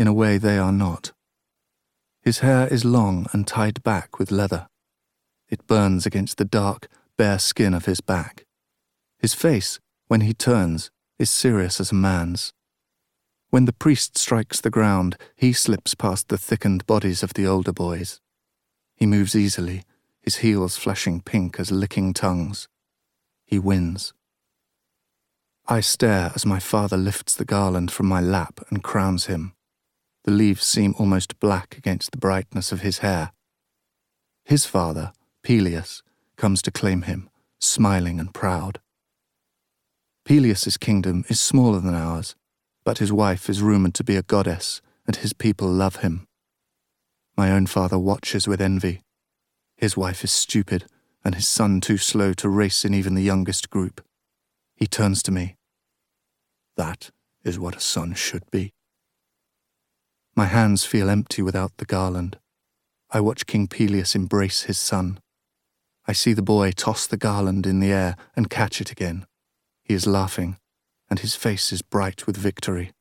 in a way they are not. His hair is long and tied back with leather. It burns against the dark, bare skin of his back. His face, when he turns, is serious as a man's. When the priest strikes the ground, he slips past the thickened bodies of the older boys. He moves easily, his heels flashing pink as licking tongues. He wins. I stare as my father lifts the garland from my lap and crowns him. The leaves seem almost black against the brightness of his hair. His father, Peleus, comes to claim him, smiling and proud. Peleus's kingdom is smaller than ours, but his wife is rumoured to be a goddess, and his people love him. My own father watches with envy. His wife is stupid, and his son too slow to race in even the youngest group. He turns to me. That is what a son should be. My hands feel empty without the garland. I watch King Peleus embrace his son. I see the boy toss the garland in the air and catch it again. He is laughing, and his face is bright with victory.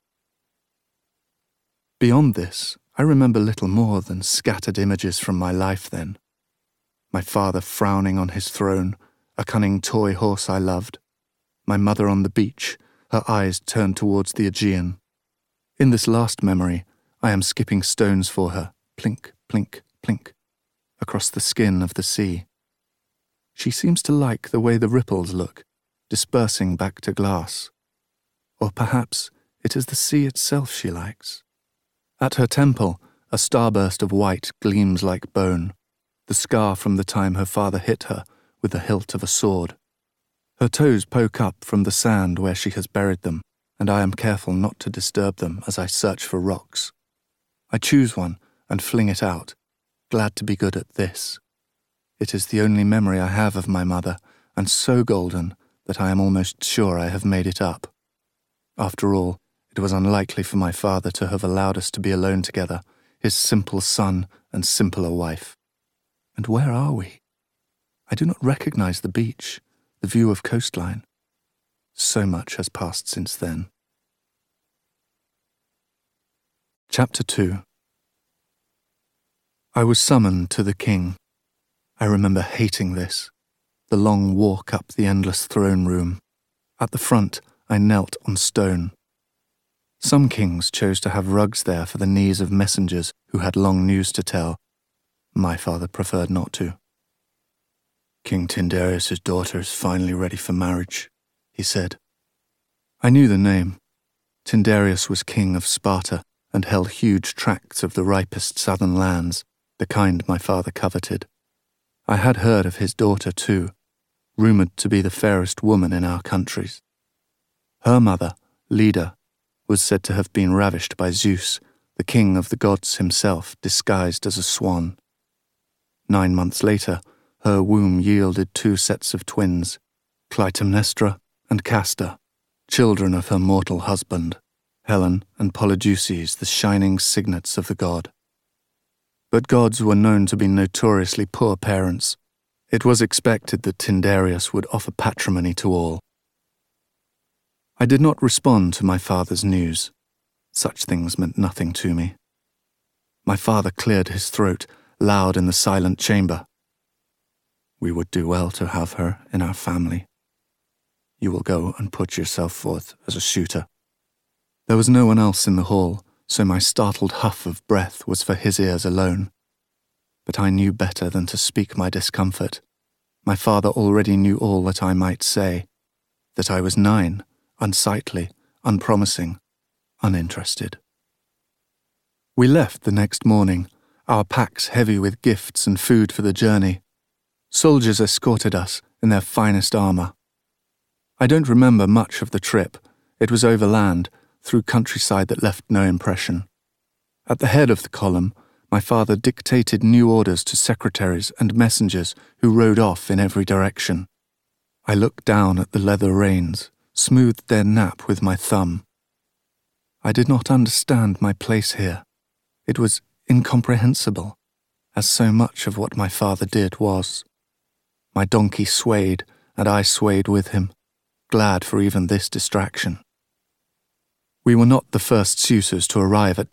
Beyond this, I remember little more than scattered images from my life then. My father frowning on his throne, a cunning toy horse I loved. My mother on the beach, her eyes turned towards the Aegean. In this last memory, I am skipping stones for her, plink, plink, plink, across the skin of the sea. She seems to like the way the ripples look, dispersing back to glass. Or perhaps it is the sea itself she likes. At her temple, a starburst of white gleams like bone, the scar from the time her father hit her with the hilt of a sword. Her toes poke up from the sand where she has buried them, and I am careful not to disturb them as I search for rocks. I choose one and fling it out, glad to be good at this. It is the only memory I have of my mother, and so golden that I am almost sure I have made it up. After all, it was unlikely for my father to have allowed us to be alone together, his simple son and simpler wife. And where are we? I do not recognize the beach, the view of coastline. So much has passed since then. Chapter 2. I was summoned to the king. I remember hating this, the long walk up the endless throne room. At the front, I knelt on stone. Some kings chose to have rugs there for the knees of messengers who had long news to tell. My father preferred not to. King Tyndareus' daughter is finally ready for marriage, he said. I knew the name. Tyndareus was king of Sparta and held huge tracts of the ripest southern lands, the kind my father coveted. I had heard of his daughter too, rumoured to be the fairest woman in our countries. Her mother, Leda, was said to have been ravished by Zeus, the king of the gods himself, disguised as a swan. 9 months later, her womb yielded 2 sets of twins, Clytemnestra and Castor, children of her mortal husband, Helen and Polydeuces, the shining signets of the god. But gods were known to be notoriously poor parents. It was expected that Tyndareus would offer patrimony to all. I did not respond to my father's news. Such things meant nothing to me. My father cleared his throat, loud in the silent chamber. We would do well to have her in our family. You will go and put yourself forth as a suitor. There was no one else in the hall, so my startled huff of breath was for his ears alone. But I knew better than to speak my discomfort. My father already knew all that I might say, that I was 9, unsightly, unpromising, uninterested. We left the next morning, our packs heavy with gifts and food for the journey. Soldiers escorted us in their finest armour. I don't remember much of the trip. It was overland, through countryside that left no impression. At the head of the column, my father dictated new orders to secretaries and messengers who rode off in every direction. I looked down at the leather reins, smoothed their nap with my thumb. I did not understand my place here. It was incomprehensible, as so much of what my father did was. My donkey swayed, and I swayed with him, glad for even this distraction. We were not the first suitors to arrive at